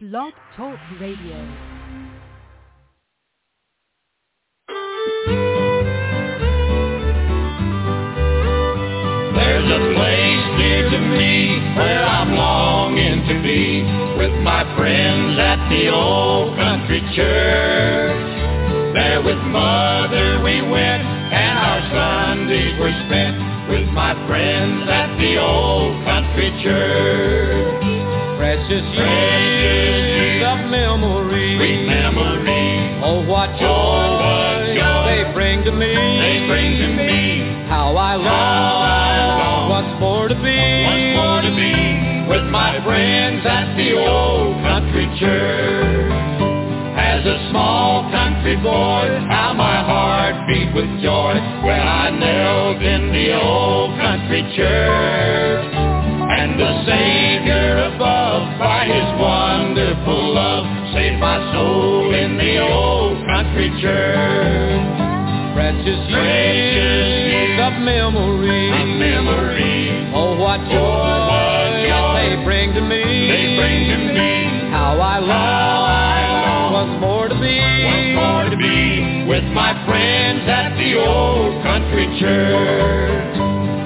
Blog Talk Radio. There's a place near to me where I'm longing to be with my friends at the old country church. There with Mother we went and our Sundays were spent with my friends at the old country church. Precious years of memory, sweet memory. Oh, what joy they bring to me. They bring to me. How I long once more to be with my friends at the old country church. As a small country boy, how my heart beat with joy when I knelt in the old country church. And the Savior above, by His wonderful love, saved my soul in the old country church. Precious years of memory, oh, what joy they bring to me. They bring to me. How I long once more to be with my friends at the old country church.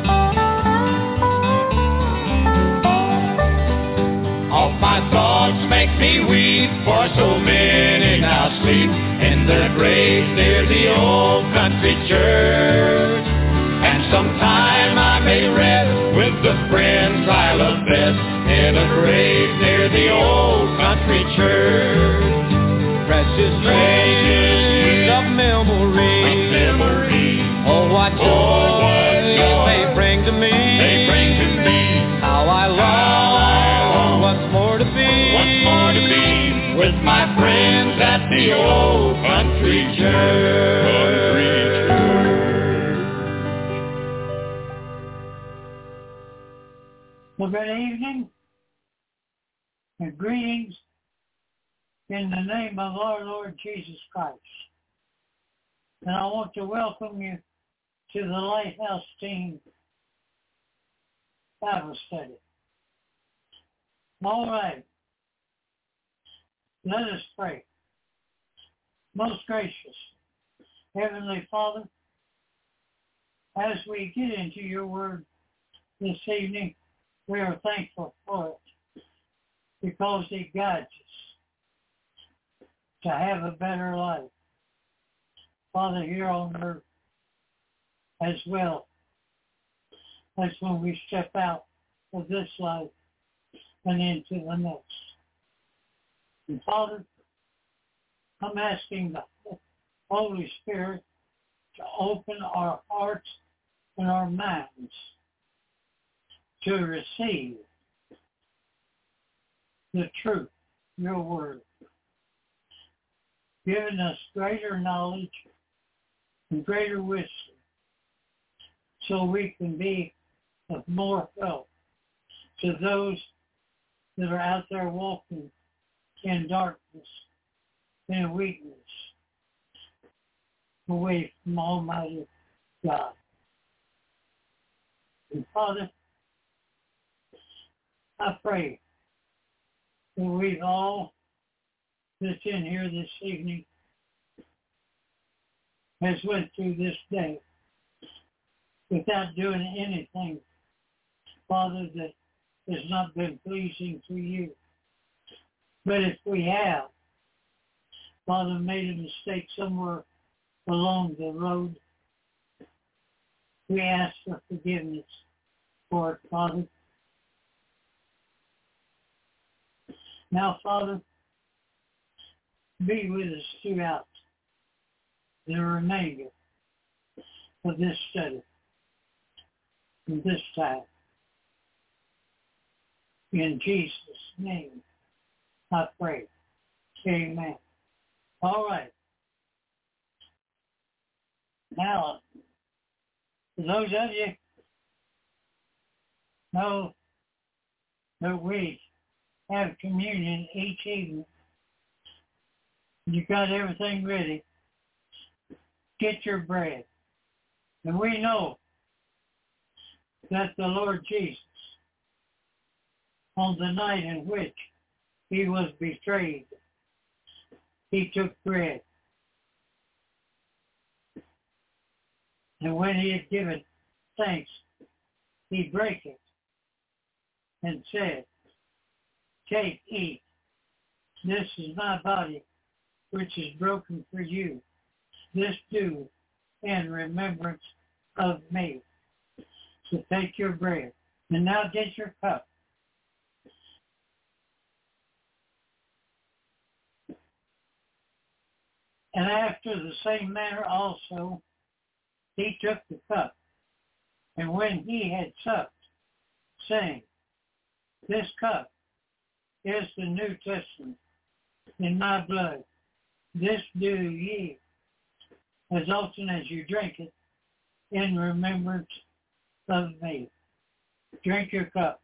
All my thoughts make me weep, for so many now sleep in their graves near the old country church. And sometime I may rest with the friends I love best in a grave near the old country church. Precious years of memory, oh, what joy they bring to me. They bring to me. How I long once more to be with my friends at the old country church. Well, good evening and greetings in the name of our Lord Jesus Christ. And I want to welcome you to the Lighthouse Team Bible Study. All right. Let us pray. Most gracious Heavenly Father, as we get into your word this evening, we are thankful for it because it guides us to have a better life, Father, here on earth, as well as when we step out of this life and into the next. And Father, I'm asking the Holy Spirit to open our hearts and our minds to receive the truth, your word, giving us greater knowledge and greater wisdom so we can be of more help to those that are out there walking in darkness and weakness away from Almighty God. And Father, I pray that we've all that's in here this evening has went through this day without doing anything, Father, that has not been pleasing to you. But if we have, Father, made a mistake somewhere along the road, we ask for forgiveness for it, Father. Now, Father, be with us throughout the remainder of this study and this time. In Jesus' name, I pray. Amen. All right. Now, for those of you know that we have communion each evening, you got everything ready, get your bread. And we know that the Lord Jesus, on the night in which he was betrayed, he took bread. And when he had given thanks, he brake it and said, "Take, eat. This is my body, which is broken for you. This do in remembrance of me." So take your bread. And now get your cup. And after the same manner also, he took the cup, and when he had supped, saying, "This cup is the New Testament in my blood. This do ye, as often as you drink it, in remembrance of me." Drink your cup.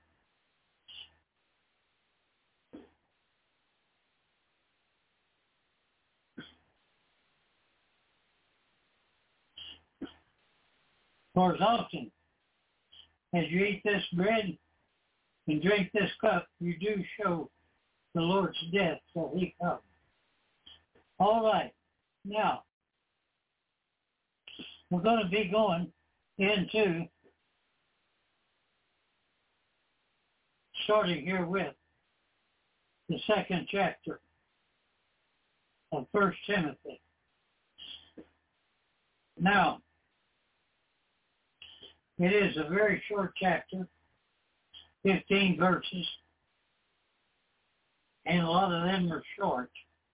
For as often as you eat this bread and drink this cup, you do show the Lord's death till he comes. All right. Now, we're going to be going into, starting here with the second chapter of 1 Timothy. Now, it is a very short chapter, 15 verses, and a lot of them are short.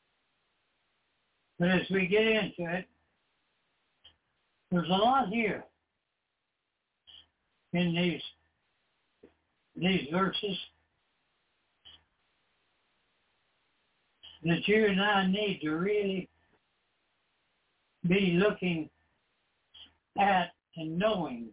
But as we get into it, there's a lot here in these verses that you and I need to really be looking at and knowing,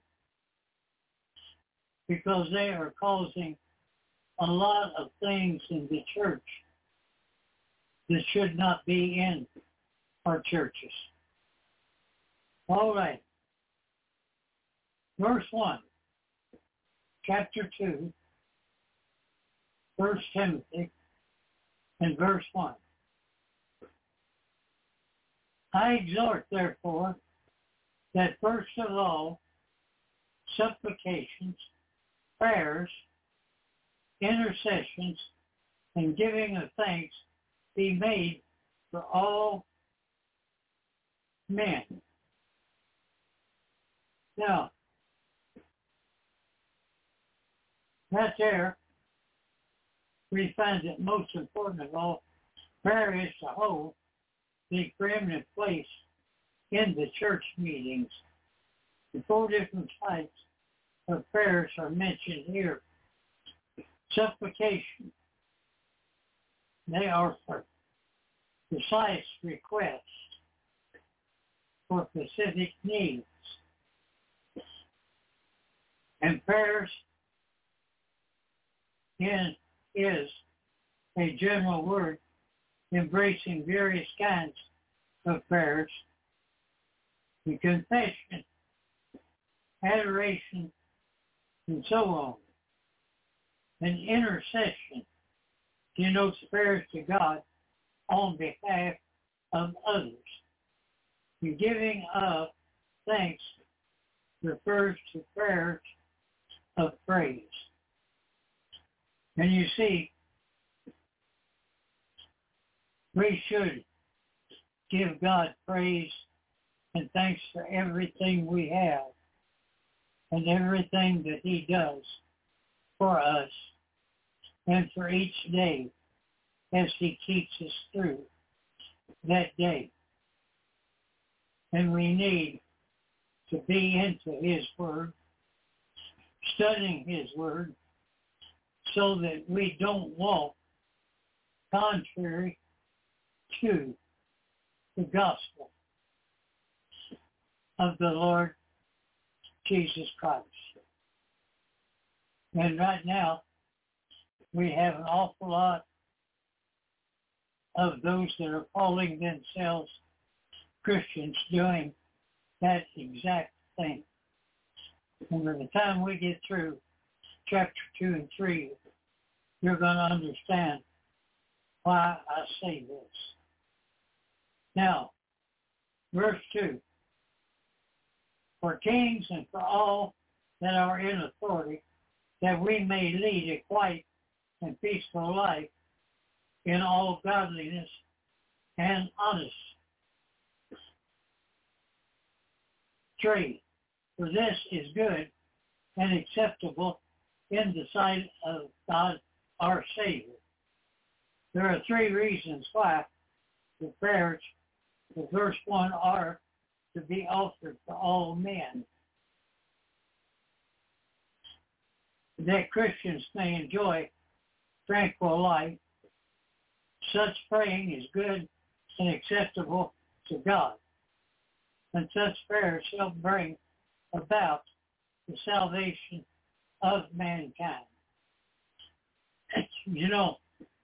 because they are causing a lot of things in the church that should not be in our churches. All right. Verse 1, chapter 2, 1 Timothy, and verse 1. I exhort, therefore, that first of all, supplications, prayers, intercessions, and giving of thanks be made for all men. Now, right there, we find that most important of all, prayer is to hold the preeminent place in the church meetings. The 4 different types of prayers are mentioned here. Supplication. They are for precise requests for specific needs. And prayers is a general word embracing various kinds of prayers. The confession, adoration, and so on. An intercession denotes prayers to God on behalf of others. The giving of thanks refers to prayers of praise. And you see, we should give God praise and thanks for everything we have and everything that he does for us and for each day as he keeps us through that day. And we need to be into his word, studying his word, so that we don't walk contrary to the gospel of the Lord Jesus Christ. And right now, we have an awful lot of those that are calling themselves Christians doing that exact thing. And by the time we get through chapter 2 and 3, you're going to understand why I say this. Now, verse 2. For kings and for all that are in authority, that we may lead a quiet and peaceful life in all godliness and honesty. 3. For this is good and acceptable in the sight of God our Savior. There are 3 reasons why the prayers of verse 1 are to be offered for all men. That Christians may enjoy tranquil life. Such praying is good and acceptable to God, and such prayers shall bring about the salvation of mankind. You know,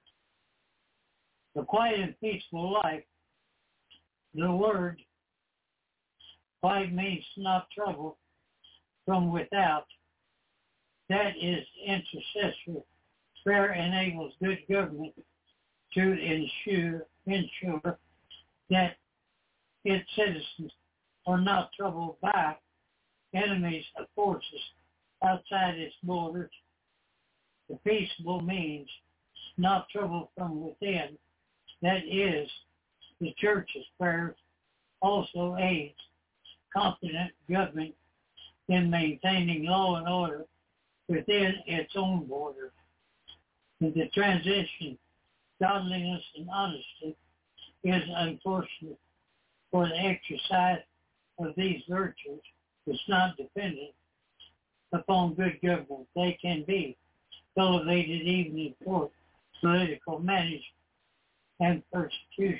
the quiet and peaceful life, the word quiet means not trouble from without. That is intercessory. Prayer enables good government to ensure that its citizens are not troubled by enemies of forces outside its borders. The peaceable means not trouble from within. That is, the church's prayers also aids competent government in maintaining law and order within its own borders. In the transition, godliness and honesty is unfortunate, for the exercise of these virtues is not dependent upon good government. They can be cultivated even in court, political management, and persecution.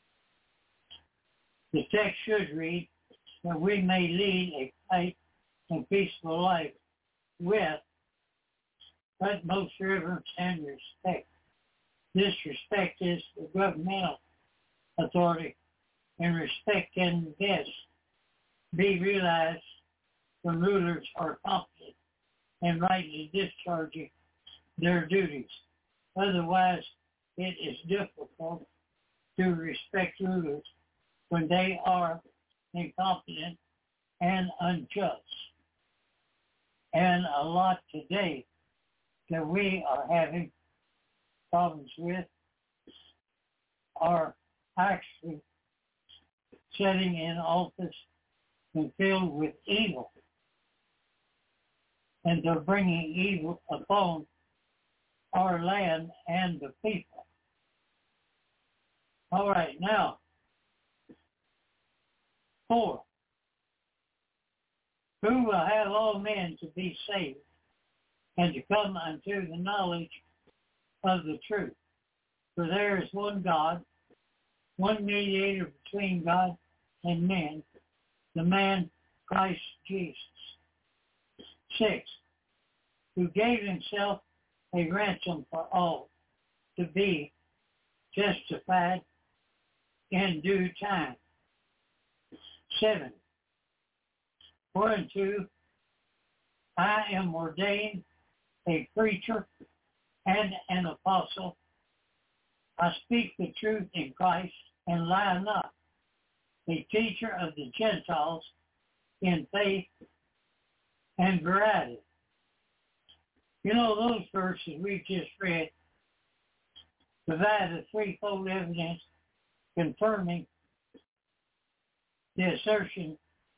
The text should read that we may lead a quiet and peaceful life with utmost reverence and respect. This respect is for governmental authority, and respect can best be realized when rulers are competent and rightly discharging their duties. Otherwise, it is difficult to respect rulers when they are incompetent and unjust. And a lot today that we are having problems with are actually sitting in office and filled with evil. And they're bringing evil upon our land and the people. All right, now, 4. Who will have all men to be saved and to come unto the knowledge of the truth? For there is one God, one mediator between God and men, the man Christ Jesus. 6. Who gave himself a ransom for all, to be justified in due time. 7. Whereunto I am ordained a preacher and an apostle. I speak the truth in Christ and lie not, a teacher of the Gentiles in faith and verity. You know, those verses we just read provide a threefold evidence confirming the assertion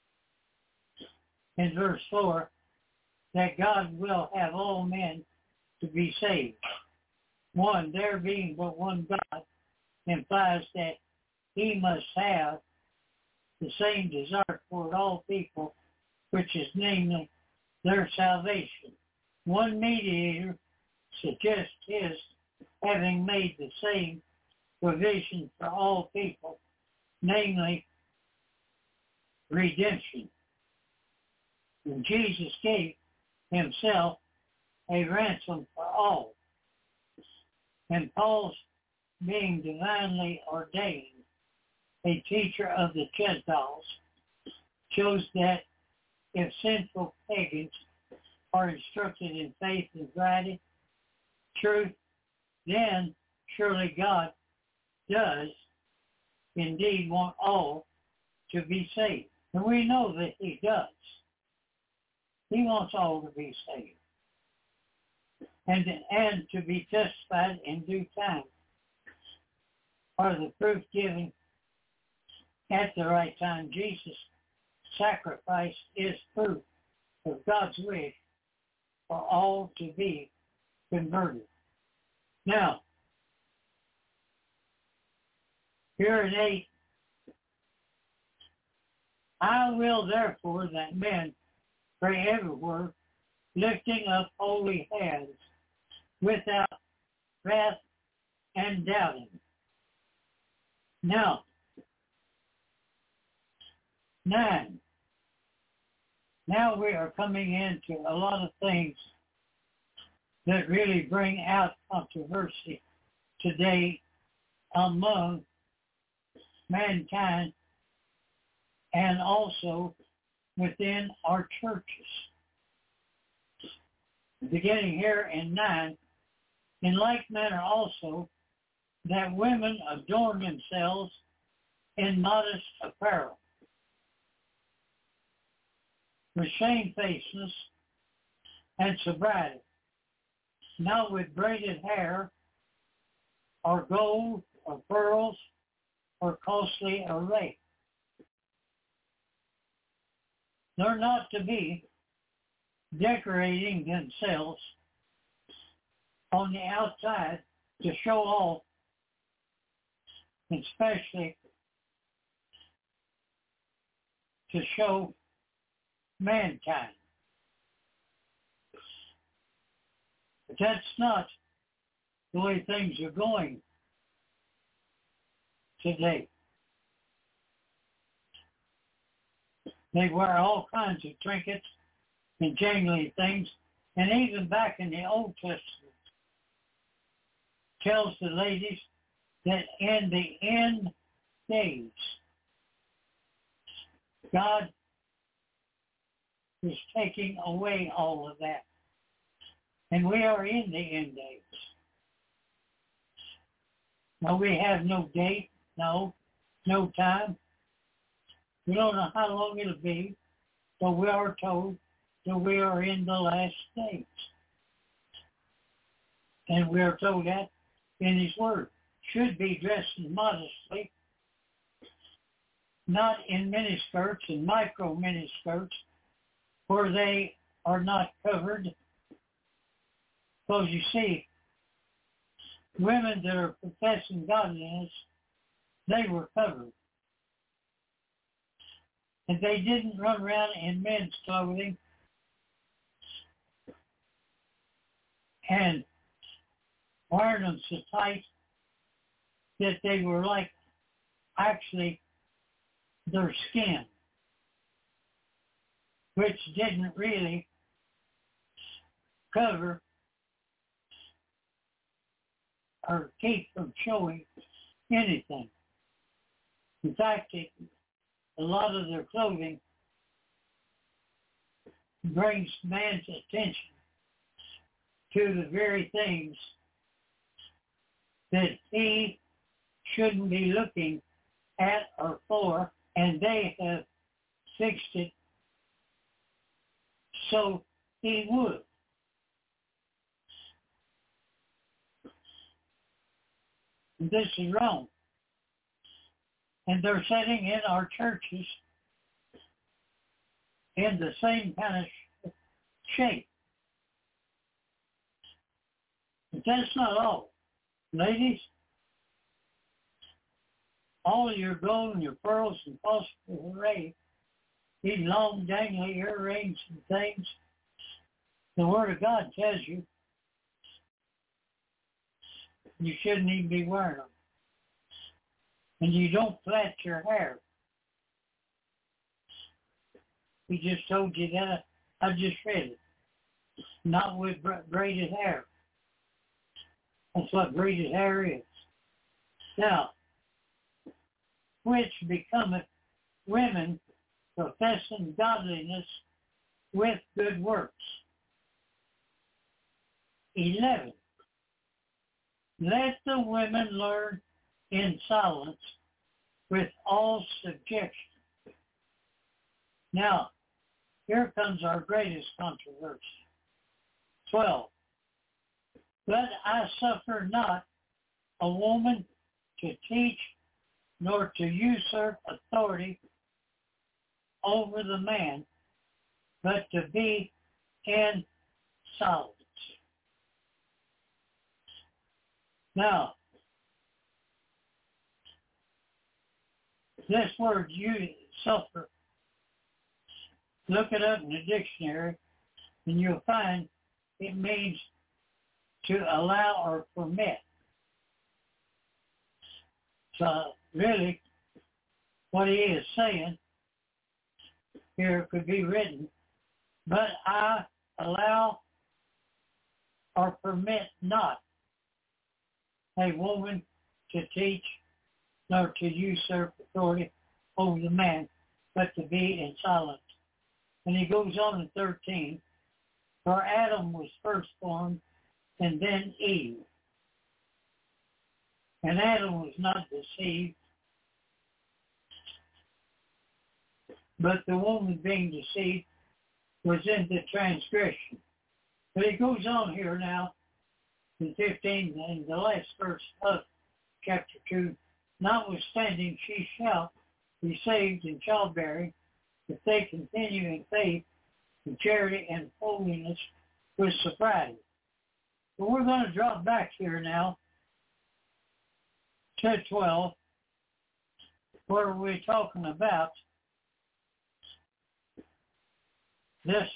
in verse 4 that God will have all men to be saved. 1, there being but one God implies that he must have the same desire toward all people, which is namely their salvation. One mediator suggests his having made the same provision for all people, namely redemption. And Jesus gave himself a ransom for all. And Paul's being divinely ordained a teacher of the Gentiles shows that if sinful pagans are instructed in faith and verity, truth, then surely God does indeed want all to be saved. And we know that he does. He wants all to be saved. And to be justified in due time. Or the proof given at the right time. Jesus' sacrifice is proof of God's wish for all to be converted. Now, here in 8, I will therefore that men pray everywhere, lifting up holy hands, without wrath and doubting. Now, 9. Now we are coming into a lot of things that really bring out controversy today among mankind and also within our churches. Beginning here in 9, in like manner also, that women adorn themselves in modest apparel, with shamefacedness and sobriety, not with braided hair, or gold, or pearls, or costly array. They're not to be decorating themselves on the outside to show off, especially to show mankind. But that's not the way things are going today. They wear all kinds of trinkets and jangly things, and even back in the Old Testament tells the ladies that in the end days, God is taking away all of that. And we are in the end days. Now we have no date, no time. We don't know how long it'll be, but we are told that we are in the last days. And we are told that in his word. Should be dressed modestly, not in miniskirts and micro miniskirts, where they are not covered. Because you see, women that are professing godliness, they were covered. And they didn't run around in men's clothing and wearing them so tight that they were like actually their skin, which didn't really cover or keep from showing anything. In fact, a lot of their clothing brings man's attention to the very things that he shouldn't be looking at or for, and they have fixed it so he would. And this is wrong. And they're sitting in our churches in the same kind of shape. But that's not all. Ladies, all of your gold and your pearls and costly array, these long dangly earrings and things, the Word of God tells you you shouldn't even be wearing them. And you don't plait your hair. He just told you that. I just read it. Not with braided hair. That's what braided hair is. Now, which becometh women professing godliness with good works. 11. Let the women learn in silence with all subjection. Now, here comes our greatest controversy. 12. But I suffer not a woman to teach nor to usurp authority over the man, but to be in silence. Now, this word, you suffer, look it up in the dictionary, and you'll find it means to allow or permit. So, really, what he is saying here could be written, but I allow or permit not a woman to teach nor to usurp authority over the man, but to be in silence. And he goes on in 13, for Adam was first formed, and then Eve. And Adam was not deceived, but the woman being deceived was in the transgression. But he goes on here now, in 15, in the last verse of chapter 2, notwithstanding she shall be saved in childbearing, if they continue in faith, in charity, and holiness with sobriety. But we're going to drop back here now to 12, where we're talking about this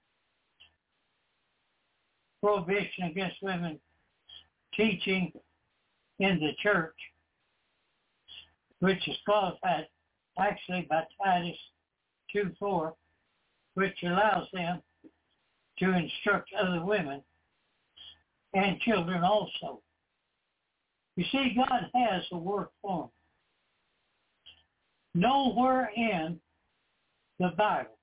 prohibition against women teaching in the church, which is qualified actually by Titus 2:4, which allows them to instruct other women and children also. You see, God has a work for them. Nowhere in the Bible,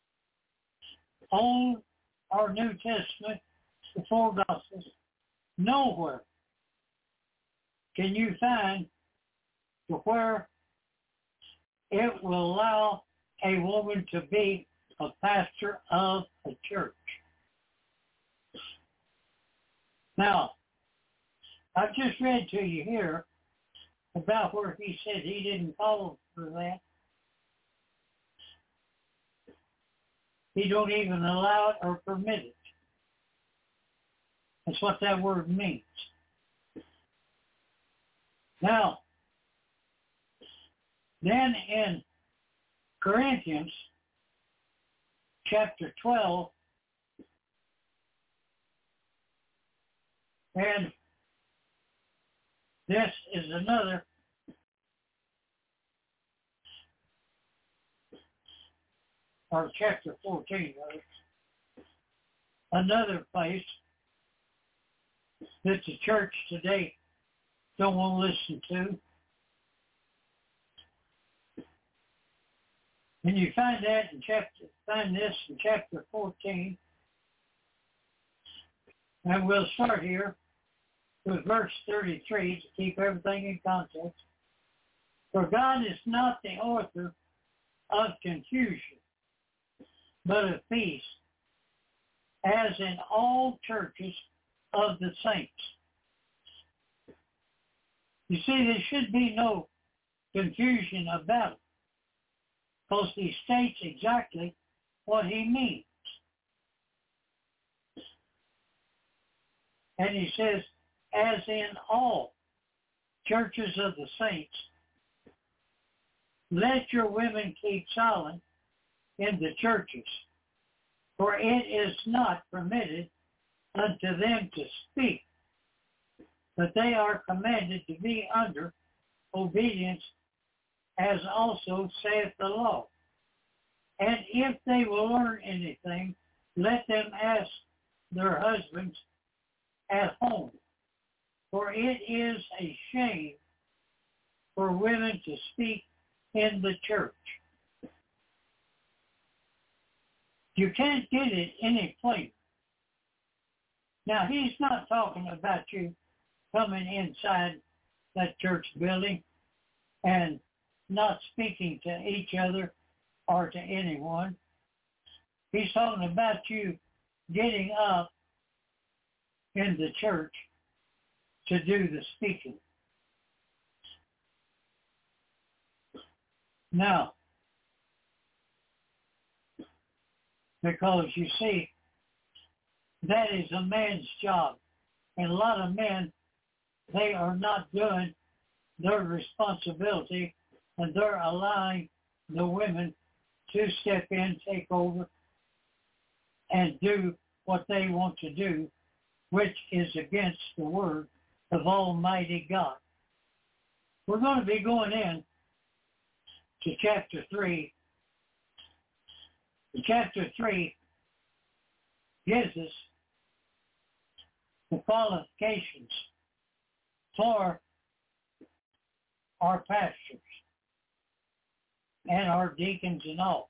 Old or New Testament, the four Gospels, nowhere can you find to where it will allow a woman to be a pastor of a church. Now, I've just read to you here about where he said he didn't call for that. He don't even allow it or permit it. That's what that word means. Now, then in Corinthians chapter 12, and this is another or chapter 14, another place that the church today don't want to listen to. And you find this in chapter 14. And we'll start here with verse 33 to keep everything in context. For God is not the author of confusion, but of peace, as in all churches of the saints. You see, there should be no confusion about it, because he states exactly what he means. And he says, as in all churches of the saints, let your women keep silent in the churches, for it is not permitted unto them to speak, but they are commanded to be under obedience, as also saith the law. And if they will learn anything, let them ask their husbands at home, for it is a shame for women to speak in the church. You can't get it any place. Now, he's not talking about you coming inside that church building and not speaking to each other or to anyone. He's talking about you getting up in the church to do the speaking. Now, because you see, that is a man's job. And a lot of men, they are not doing their responsibility, and they're allowing the women to step in, take over, and do what they want to do, which is against the word of Almighty God. We're going to be going in to chapter 3. Chapter 3 gives us the qualifications for our pastors and our deacons and all.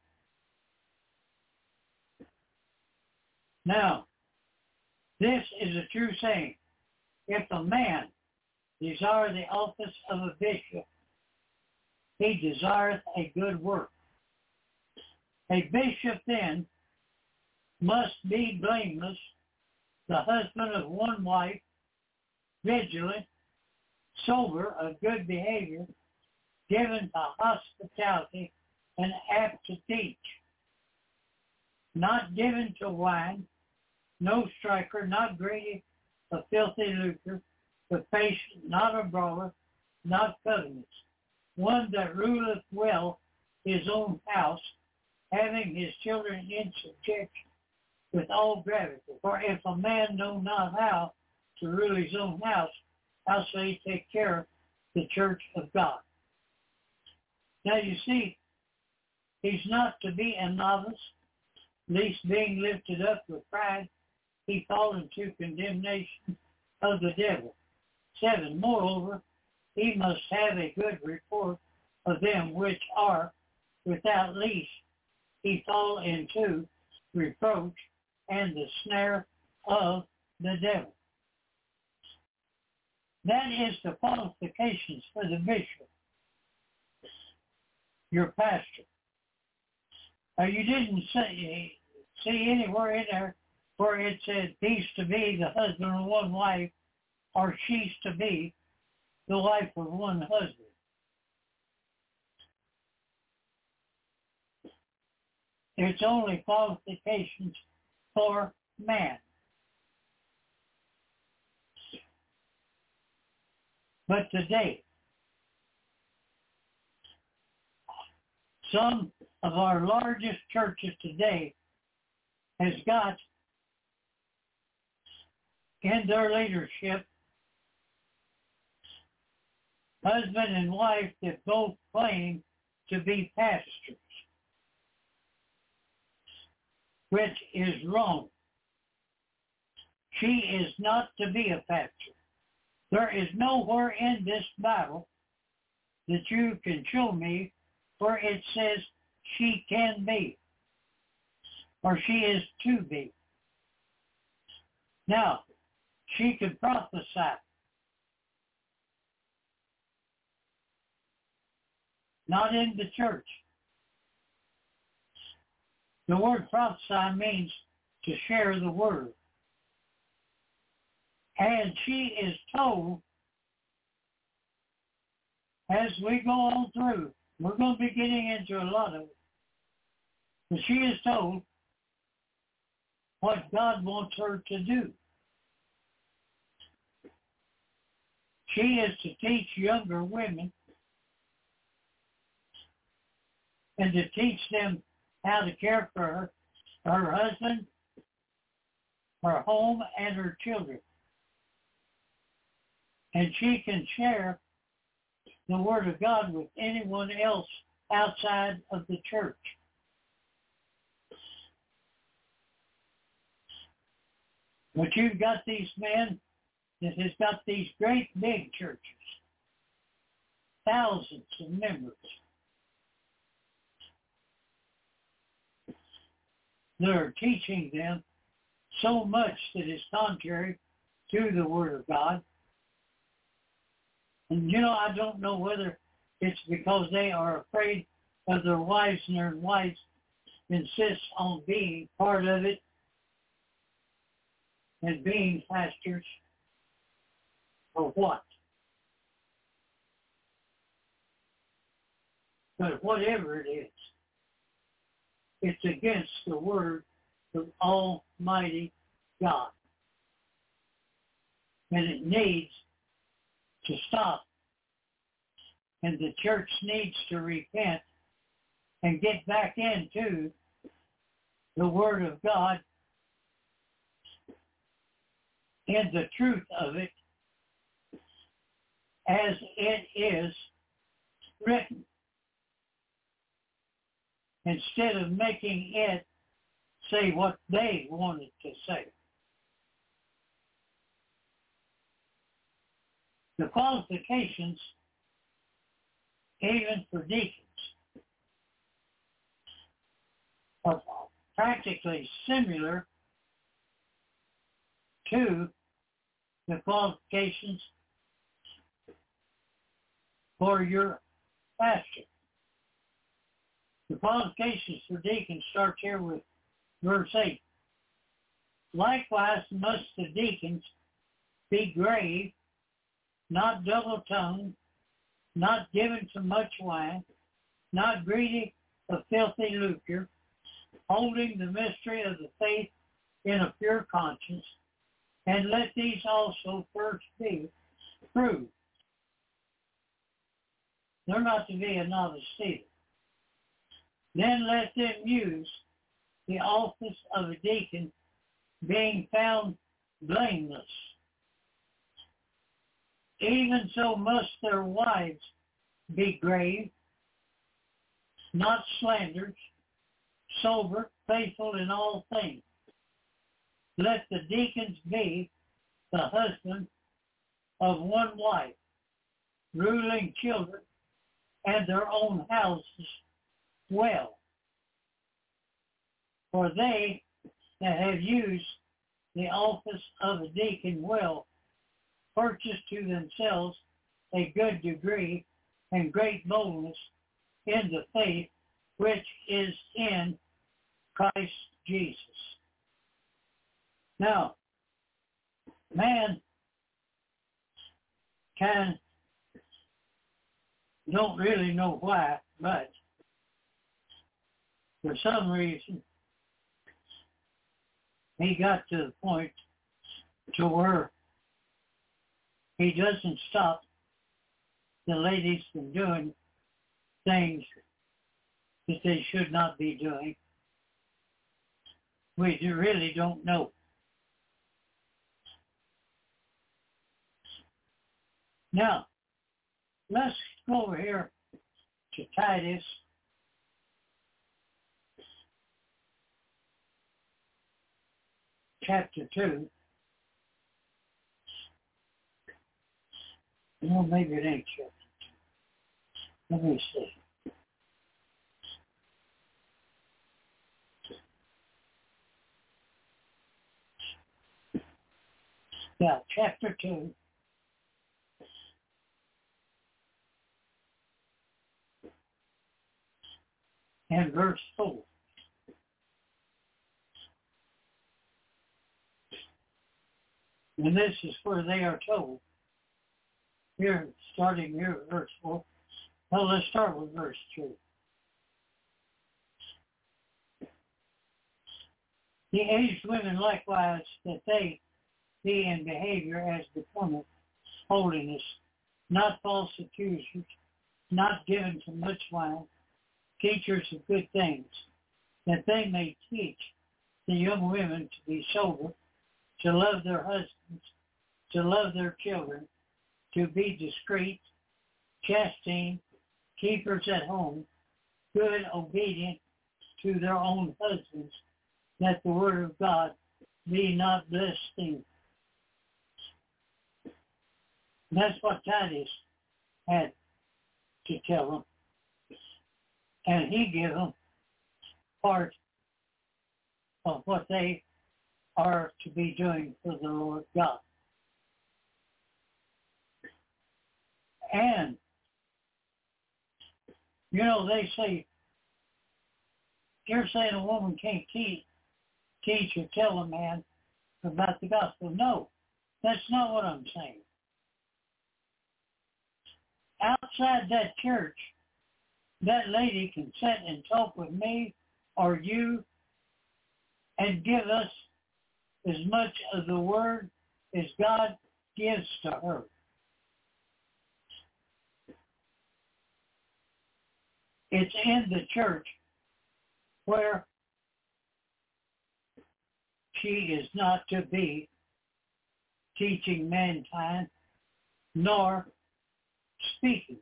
Now, this is a true saying. If a man desire the office of a bishop, he desireth a good work. A bishop then must be blameless, the husband of one wife, vigilant, sober, of good behavior, given to hospitality, and apt to teach. Not given to wine, no striker, not greedy of filthy lucre, but patient, not a brawler, not covetous, one that ruleth well his own house, having his children in subjection with all gravity. For if a man know not how to rule his own house, how shall he take care of the church of God? Now you see, he's not to be a novice, lest being lifted up with pride, he fall into condemnation of the devil. 7, moreover, he must have a good report of them which are without least, he fall into reproach and the snare of the devil. That is the qualifications for the bishop, your pastor. You didn't see anywhere in there where it said he's to be the husband of one wife or she's to be the wife of one husband. It's only qualifications for man. But today, some of our largest churches today has got in their leadership husband and wife that both claim to be pastors, which is wrong. She is not to be a pastor. There is nowhere in this Bible that you can show me where it says she can be or she is to be. Now, she could prophesy. Not in the church. The word prophesy means to share the word. And she is told, as we go on through, we're going to be getting into a lot of it, but she is told what God wants her to do. She is to teach younger women and to teach them how to care for her husband, her home, and her children. And she can share the Word of God with anyone else outside of the church. But you've got these men that has got these great big churches, thousands of members. They're teaching them so much that is contrary to the Word of God. And I don't know whether it's because they are afraid of their wives and their wives insist on being part of it and being pastors, or what. But whatever it is, it's against the word of Almighty God. And it needs to stop. And the church needs to repent and get back into the Word of God and the truth of it as it is written, instead of making it say what they wanted to say. The qualifications, even for deacons, are practically similar to the qualifications for your pastor. The qualifications for deacons start here with verse 8. Likewise must the deacons be grave, not double-tongued, not given to much wine, not greedy of filthy lucre, holding the mystery of the faith in a pure conscience, and let these also first be proved. They're not to be a novice either. Then let them use the office of a deacon, being found blameless. Even so must their wives be grave, not slanderers, sober, faithful in all things. Let the deacons be the husband of one wife, ruling children and their own houses well. For they that have used the office of a deacon well purchase to themselves a good degree and great boldness in the faith which is in Christ Jesus. Now, man don't really know why, but for some reason, he got to the point to where he doesn't stop the ladies from doing things that they should not be doing. We really don't know. Now, let's go over here to Titus. Chapter 2. No, maybe it ain't chapter 2. Let me see. Yeah, chapter 2. And verse 4. And this is where they are told. Here, starting here at verse 4. Well, let's start with verse 2. The aged women likewise, that they be in behavior as becometh holiness, not false accusers, not given to much wine, teachers of good things, that they may teach the young women to be sober, to love their husbands, to love their children, to be discreet, chaste, keepers at home, good, obedient to their own husbands, that the word of God be not blasphemed. That's what Titus had to tell them. And he gave them part of what they are to be doing for the Lord God. And, you know, they say, you're saying a woman can't teach or tell a man about the gospel. No, that's not what I'm saying. Outside that church, that lady can sit and talk with me or you and give us as much of the word as God gives to her. It's in the church where she is not to be teaching mankind nor speaking.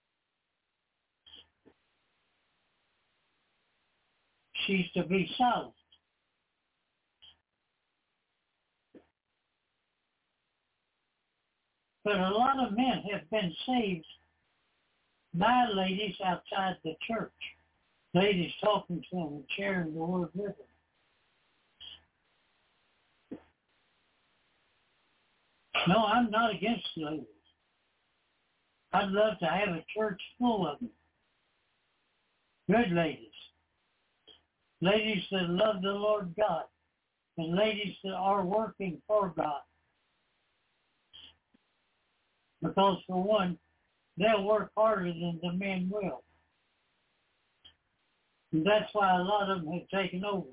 She's to be silent. But a lot of men have been saved by ladies outside the church. Ladies talking to them and sharing the word with them. No, I'm not against ladies. I'd love to have a church full of them. Good ladies. Ladies that love the Lord God. And ladies that are working for God. Because for one, they'll work harder than the men will. And that's why a lot of them have taken over.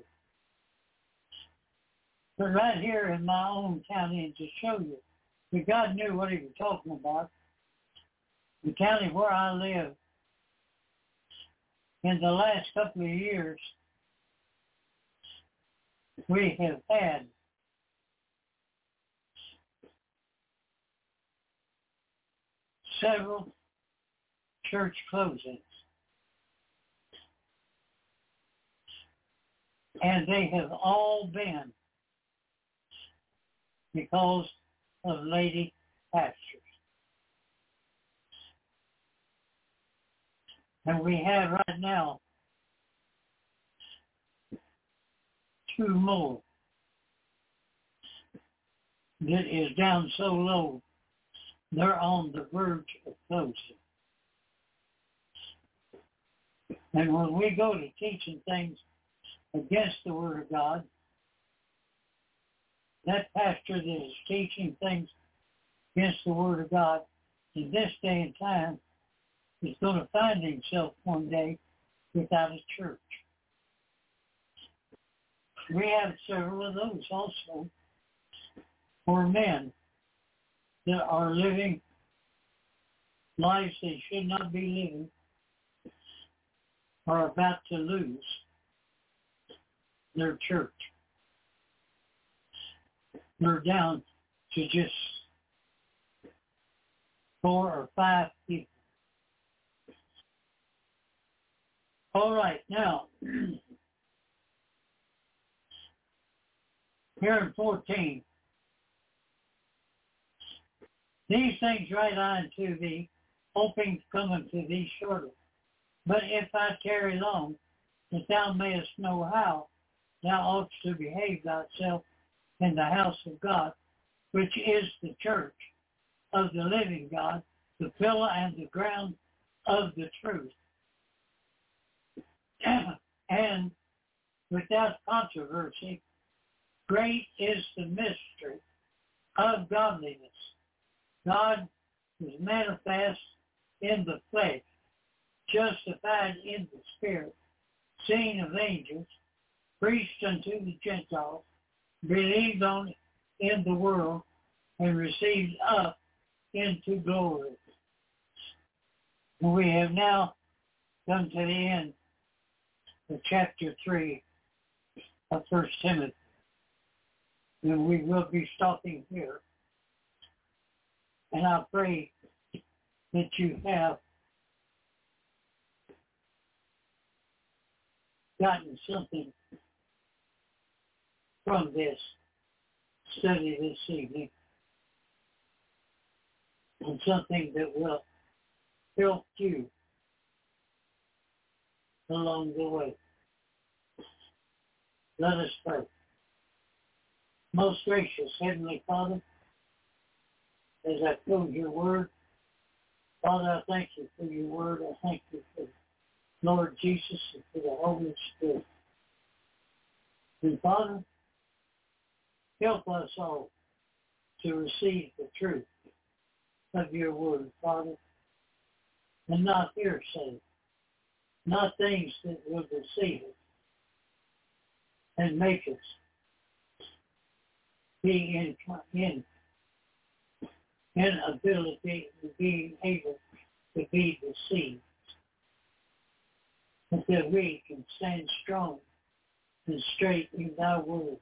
But right here in my own county, and to show you that God knew what he was talking about, the county where I live, in the last couple of years, we have had several church closings. And they have all been because of lady pastors. And we have right now 2 more that is down so low, they're on the verge of closing. And when we go to teaching things against the Word of God, that pastor that is teaching things against the Word of God in this day and time is going to find himself one day without a church. We have several of those also for men that are living lives they should not be living, are about to lose their church. They're down to just 4 or 5 people. All right, now, here in 14, these things write I unto thee, hoping to come unto thee shortly. But if I tarry long, that thou mayest know how thou oughtest to behave thyself in the house of God, which is the church of the living God, the pillar and the ground of the truth. And without controversy, great is the mystery of godliness. God was manifest in the flesh, justified in the spirit, seen of angels, preached unto the Gentiles, believed on in the world, and received up into glory. We have now come to the end of chapter 3 of 1 Timothy. And we will be stopping here. And I pray that you have gotten something from this study this evening, and something that will help you along the way. Let us pray. Most gracious Heavenly Father, as I quote your word, Father, I thank you for your word. I thank you for Lord Jesus and for the Holy Spirit. And Father, help us all to receive the truth of your word, Father, and not hearsay, not things that will deceive us and make us be in inability to being able to be deceived, but that we can stand strong and straight in thy word.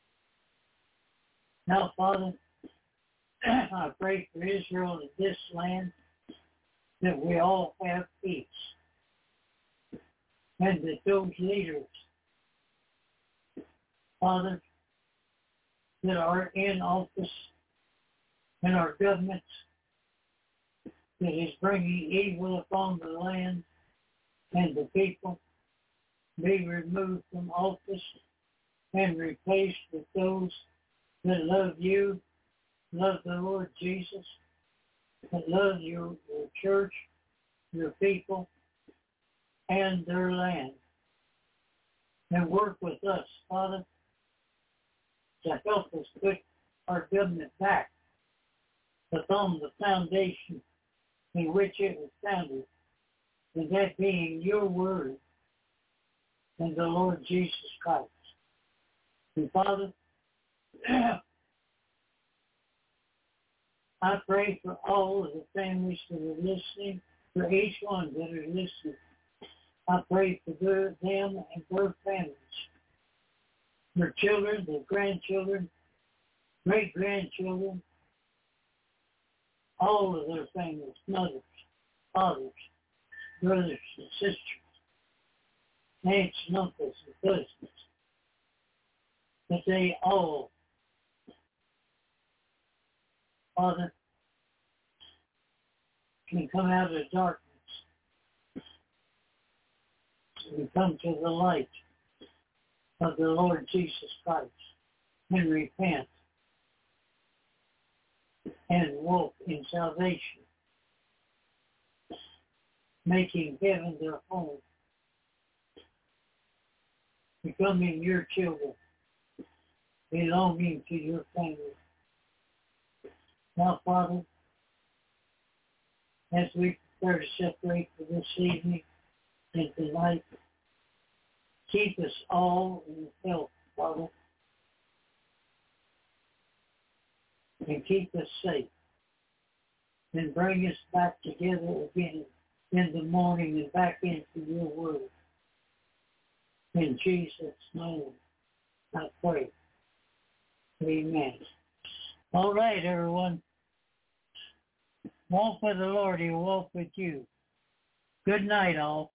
Now, Father, I pray for Israel in this land that we all have peace, and that those leaders, Father, that are in office in our governments, that is bringing evil upon the land and the people, be removed from office and replaced with those that love you, love the Lord Jesus, that love your church, your people, and their land. And work with us, Father, to help us put our government back upon the foundation in which it was founded, and that being your word and the Lord Jesus Christ. And Father, I pray for all of the families that are listening, for each one that are listening. I pray for them and their families, their children, their grandchildren, great-grandchildren, all of their families, mothers, fathers, brothers and sisters, aunts and uncles and cousins, that they all, Father, can come out of darkness and come to the light of the Lord Jesus Christ and repent and walk in salvation, making heaven their home, becoming your children, belonging to your family. Now, Father, as we prepare to separate for this evening and tonight, keep us all in health, Father, and keep us safe, and bring us back together again in the morning and back into your word. In Jesus' name, I pray. Amen. All right, everyone. Walk with the Lord. He'll walk with you. Good night, all.